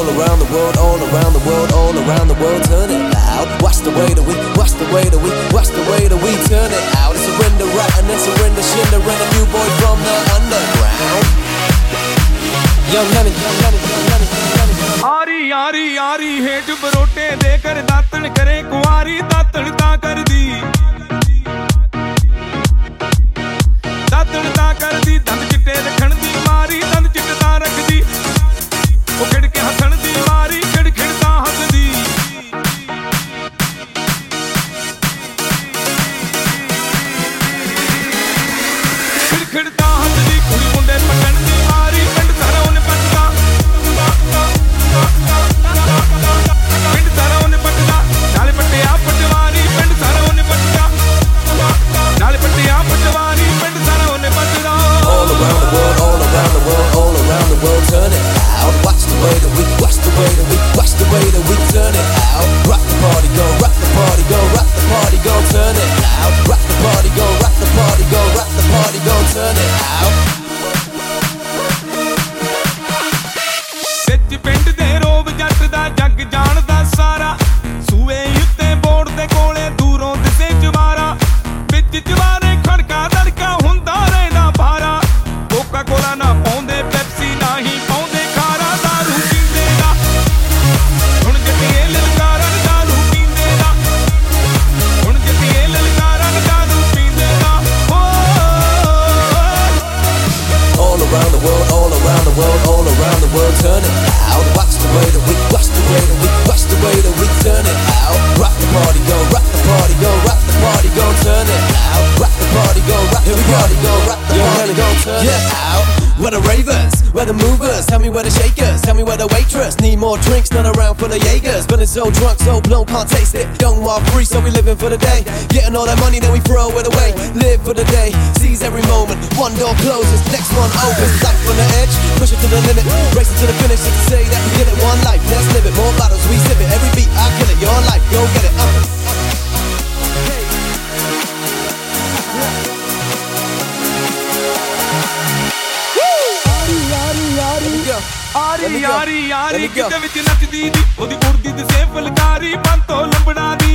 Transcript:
All around the world, all around the world, all around the world, turn it loud. Watch the way that we, watch the way that we, watch the way that we turn it out. It's surrender right and then surrender shinder and a new boy from the underground. Young Lemon, young Lemon, young Lemon, young Lemon. आरी आरी आरी हेठ बरोटे देकर दातन करे कुंवारी दातन ता कर दी दातन ता कर दी दंद चिट्टे रखण दी मारी दंद चिट्टे ता रख दी ओ खिड़ के हसण दी मारी खिड़ खिड़ ता हस दी खिड़ खिड़ ता हस दी कुड़ी मुंडे पटण दी मारी पिंड सारा उन्हें पटदा पिंड सारा उन्हें पटदा नाले पट्टे आ पटवारी पिंड सारा उन्हें पटदा नाले पट्टे आ पटवारी पिंड सारा उन्हें पटदा All around the world, all around the world, all around the world, turn it out. Watch the way that we, watch the way that we, watch the way that we turn it out. Rock the party, go, rock the party, go, rock the party, go, turn it out. Rock the party, go, rock the party, go, rock the party, go, turn it out. ਵਿੱਚ ਪਿੰਡ ਦੇ ਰੋਬ ਜੱਟ ਦਾ ਜੱਗ ਜਾਣਦਾ ਸਾਰਾ ਸੂਏ ਉੱਤੇ ਬੋੜ ਦੇ ਕੋਲੇ ਦੂਰੋਂ ਦਿਸੇ ਜਵਾਰਾ ਵਿੱਚ ਜਵਾਰੇ ਖੜਕਾ ਦੜਕਾ ਹੁੰਦਾ ਰਹਿੰਦਾ ਭਾਰਾ ਕੋਕਾ ਕੋਲਾ ਨਾ ਪਾਉਂਦੇ ਪੈਪਸੀ ਨਾ ਹੀ ਪਾਉਂਦੇ ਖਾਰਾ ਦਾਰੂ ਪੀਂਦੇ ਦਾ ਹੁਣ ਜੱਟੀਏ ਲਲਕਾਰਾਂ ਦਾਰੂ ਪੀਂਦੇ ਦਾ ਹੁਣ ਜੱਟੀਏ ਲਲਕਾਰਾਂ ਦਾਰੂ ਪੀਂਦੇ ਦਾ All around the world, all around the world, all around the world, turn it out. Watch the way that we, watch the way that we, watch the way that we turn it out. Rock the party, go, rock the party, go, rock the party, go, turn it out. Rock the party, go, rock the party, go, rock the party, go, turn it out. Where the ravers, where the movers, tell me where the shakers, tell me where the waitress. Need more drinks, none around for the Jaegers. Feeling so drunk, so blown, can't taste it. Young while free, so we living for the day. Getting all that money, then we throw it away. Live for the day, seize every moment. One door closes, next one opens. Life on the edge, push it to the limit. Racing to the finish, just to say that we get it. One life, let's live it. More bottles, we sip it. Every beat, I kill it. Your life, go get it. ਆਰੀ ਆਰੀ ਆਰੀ ਕਿਤੇ ਵਿੱਚ ਨੱਚਦੀ ਦੀ ਉਹਦੀ ਉੜਦੀ ਤੇ ਸੇ ਫਲਕਾਰੀ ਬੰਤੋਂ ਲੰਬੜਾ